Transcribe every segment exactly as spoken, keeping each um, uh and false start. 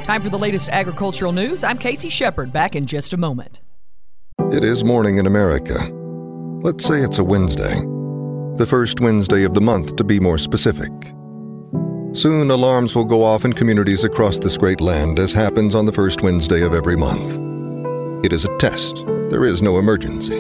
Time for the latest agricultural news. I'm Casey Shepard, back in just a moment. It is morning in America. Let's say it's a Wednesday. The first Wednesday of the month, to be more specific. Soon, alarms will go off in communities across this great land, as happens on the first Wednesday of every month. It is a test. There is no emergency.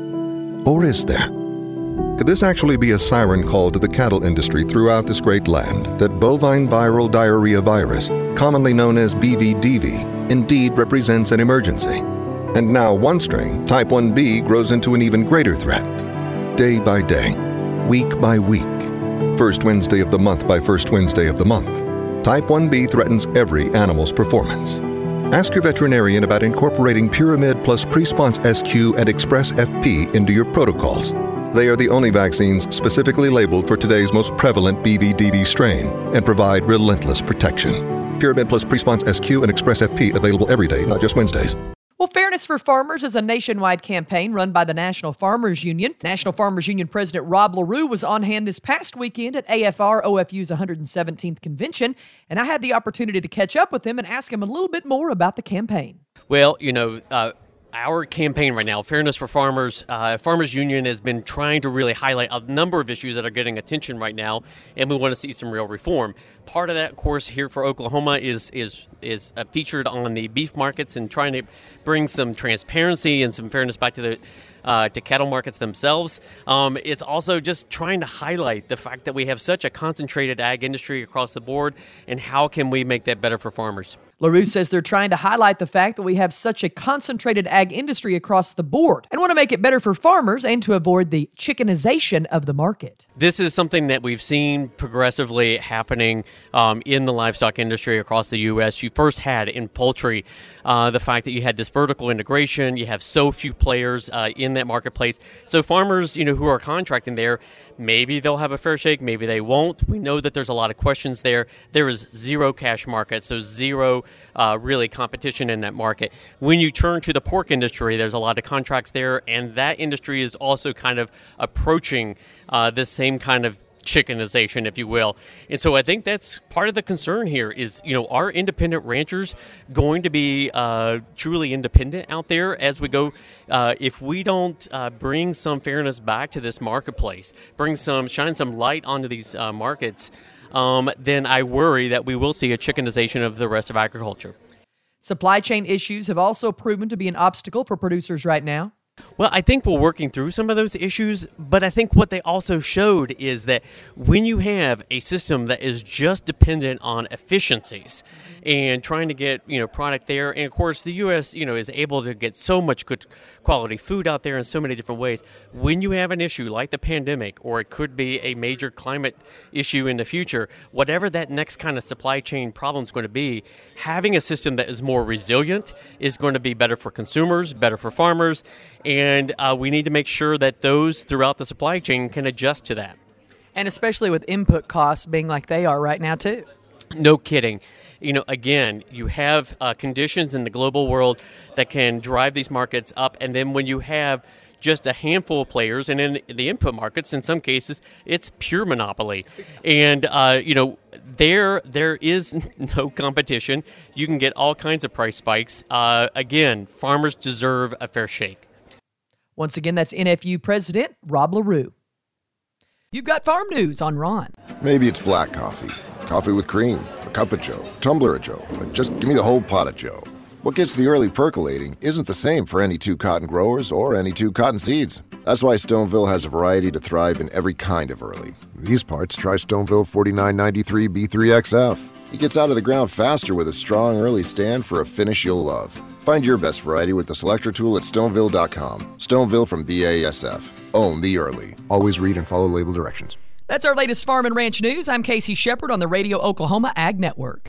Or is there? Could this actually be a siren call to the cattle industry throughout this great land that bovine viral diarrhea virus, commonly known as B V D V, indeed represents an emergency? And now one strain, type one B, grows into an even greater threat. Day by day, week by week, first Wednesday of the month by first Wednesday of the month, type one B threatens every animal's performance. Ask your veterinarian about incorporating Pyramid plus Presponse S Q and Express F P into your protocols. They are the only vaccines specifically labeled for today's most prevalent B V D V strain and provide relentless protection. Pyramid plus Presponse S Q and Express F P available every day, not just Wednesdays. Well, Fairness for Farmers is a nationwide campaign run by the National Farmers Union. National Farmers Union President Rob LaRue was on hand this past weekend at A F R, O F U's one hundred seventeenth convention, and I had the opportunity to catch up with him and ask him a little bit more about the campaign. Well, you know, uh, our campaign right now, Fairness for Farmers, uh, Farmers Union has been trying to really highlight a number of issues that are getting attention right now, and we want to see some real reform. Part of that, of course, here for Oklahoma is is is uh, featured on the beef markets and trying to bring some transparency and some fairness back to the uh, to cattle markets themselves. Um, it's also just trying to highlight the fact that we have such a concentrated ag industry across the board, and how can we make that better for farmers. LaRue says they're trying to highlight the fact that we have such a concentrated ag industry across the board and want to make it better for farmers and to avoid the chickenization of the market. This is something that we've seen progressively happening um, in the livestock industry across the U S. You first had in poultry uh, the fact that you had this vertical integration. You have so few players uh, in that marketplace. So farmers, you know, who are contracting there, maybe they'll have a fair shake, maybe they won't. We know that there's a lot of questions there. There is zero cash market, so zero uh, really competition in that market. When you turn to the pork industry, there's a lot of contracts there, and that industry is also kind of approaching uh, this same kind of chickenization, if you will. And so I think that's part of the concern here is, you know, are independent ranchers going to be uh, truly independent out there as we go? Uh, if we don't uh, bring some fairness back to this marketplace, bring some, shine some light onto these uh, markets, um, then I worry that we will see a chickenization of the rest of agriculture. Supply chain issues have also proven to be an obstacle for producers right now. Well, I think we're working through some of those issues, but I think what they also showed is that when you have a system that is just dependent on efficiencies and trying to get, you know, product there, and of course the U S, you know, is able to get so much good quality food out there in so many different ways. When you have an issue like the pandemic, or it could be a major climate issue in the future, whatever that next kind of supply chain problem is going to be, having a system that is more resilient is going to be better for consumers, better for farmers, and uh, we need to make sure that those throughout the supply chain can adjust to that. And especially with input costs being like they are right now, too. No kidding. You know, again, you have uh, conditions in the global world that can drive these markets up, and then when you have just a handful of players, and in the input markets, in some cases, it's pure monopoly. And, uh, you know, there there is no competition. You can get all kinds of price spikes. Uh, again, farmers deserve a fair shake. Once again, that's N F U President Rob LaRue. You've got farm news on Ron. Maybe it's black coffee, coffee with cream, a cup of Joe, tumbler of Joe, but just give me the whole pot of Joe. What gets the early percolating isn't the same for any two cotton growers or any two cotton seeds. That's why Stoneville has a variety to thrive in every kind of early. These parts, try Stoneville forty-nine ninety-three B three X F. It gets out of the ground faster with a strong early stand for a finish you'll love. Find your best variety with the selector tool at stoneville dot com. Stoneville from B A S F. Own the early. Always read and follow label directions. That's our latest farm and ranch news. I'm Casey Shepard on the Radio Oklahoma Ag Network.